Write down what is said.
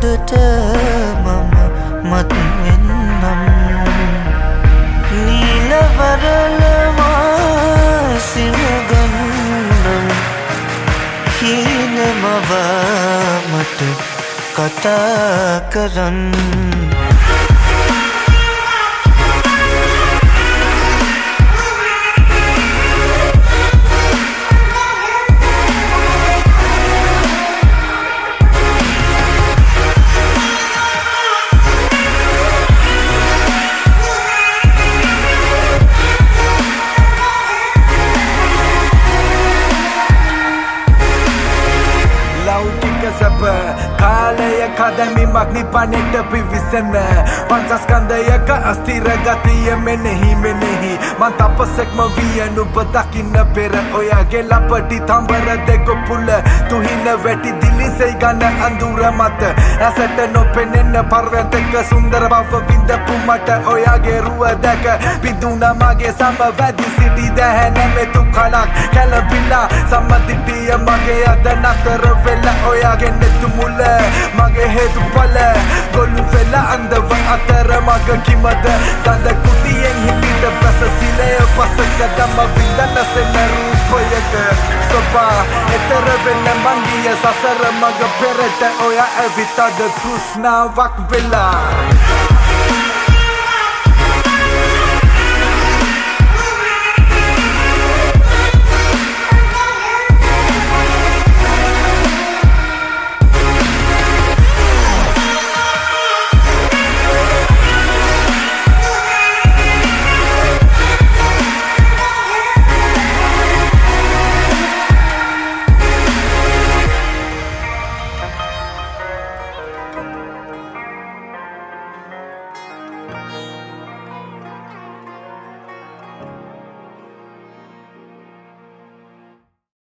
උඩට මම මත් වෙන්නම් නීල වරලවා සිමගන්නම් හීනමව මට කතා කරන්න කාලය කදමිමක් නිපනෙට පිවිසන පංචස්කන්ධයක අස්තිර ගතිය මෙනෙහි මෙනෙහි මන් තපසෙක්ම විය නුඹ දකින්න පෙර ඔයාගේ ලපටි තඹර දෙක පුල තුහින වැටි දිලිසෙයි ගන්න අඳුර මත රසට නොපෙනෙන පර්වතක සුන්දර බව විඳපු මට ඔයාගේ රුව දැක පිදුනා මගේ සම වැඩි සිටි දැහැන මෙතු කලක් කැළඹිලා සම්මදිටිය මගේ අද නතර වෙලා ඔයාගේ නෙතු මුල මගේ හේතුඵල ගොළු වෙලා අන්දව අතර මග කිමද දඳ කුටියෙන් හිමිට බැස සිලය පසක දම විඳන සෙන රූපයක සොබා එතර වෙන්න මංගිය සසර මග පෙරට ඔයා ඇවිත් අද තෘෂ්ණාවක් වෙලා